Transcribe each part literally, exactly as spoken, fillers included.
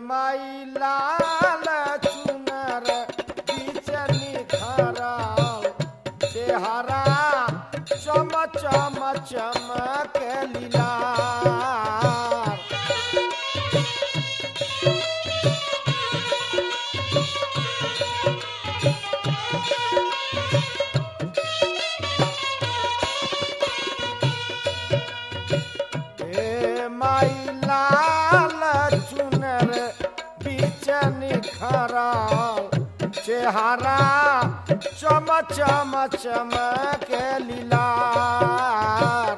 माई लाल चुनर बीच निखरल चेहरा चम चम चमक लीलार। हे माई लाल चुनर बीच निखरल चेहरा चम चम चमक लीलार।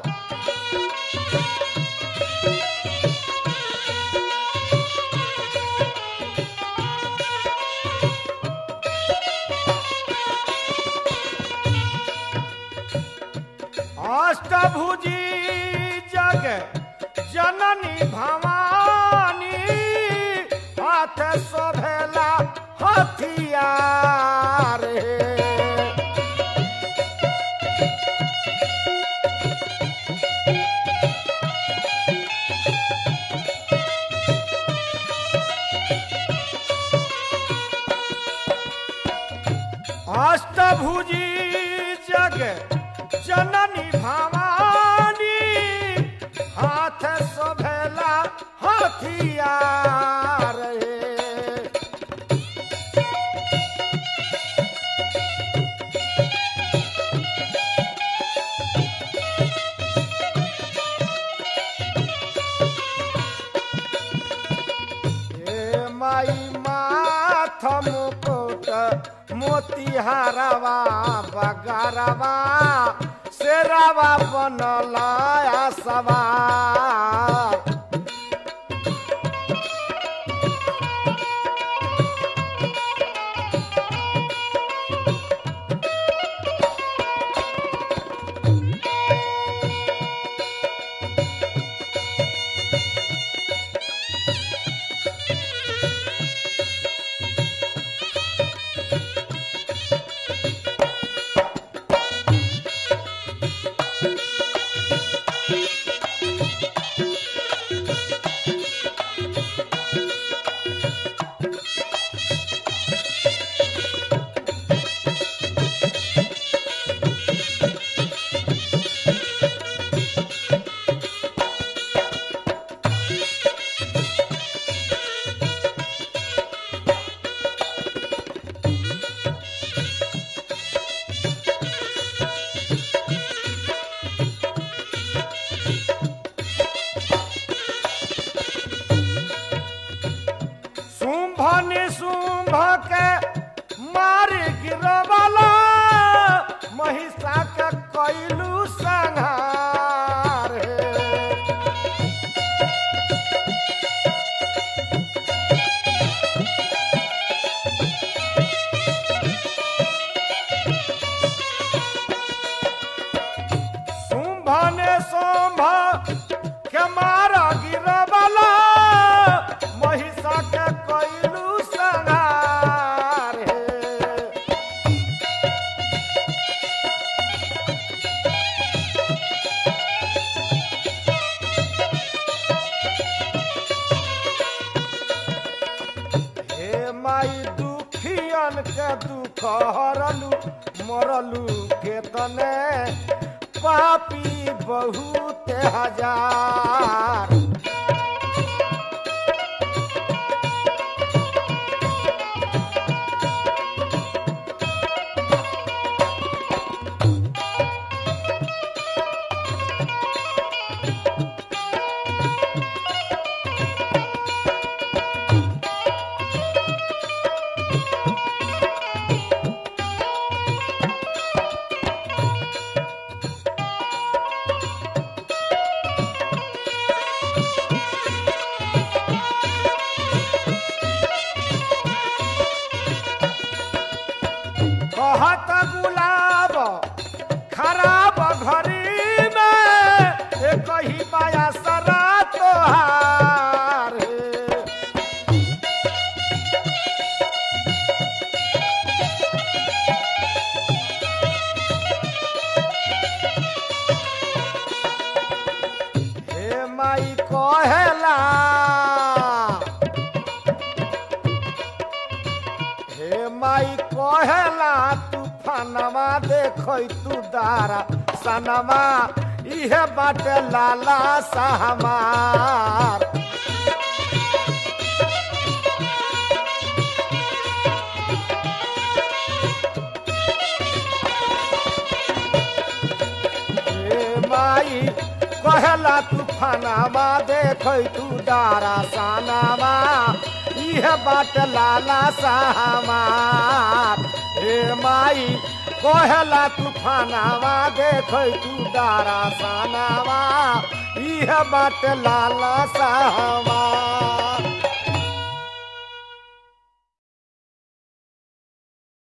अष्टभुजी जग जननी भवानी हाथ शोभेला हथियार हे। अष्टभुजी जग जननी भवानी हाथ शोभेला हथियार हे। हे माई माथ मुकुट मोतिहारवा बगारवा शेरावा बनल सवार। निशुंभ के मार गिरवाला महिषा के कैलू संहार हे। शुंभ ने शुंभ के मार गिरवाला महिषा के कैलू संहार हे। हे माई दुखियन के दुख हरलू मरलू के तने पापी बहुत हजार। कहेला तूफानमा देखै तू दारा सनमा इहे बाटे लाला सा हमार माई कहेला तूफानमा देखै तू दारा सानामा इह बाट लाला सा हमार हे माई कहेला तूफानमा देखै तू दारा सानामा इह बाट लाला सा हमार।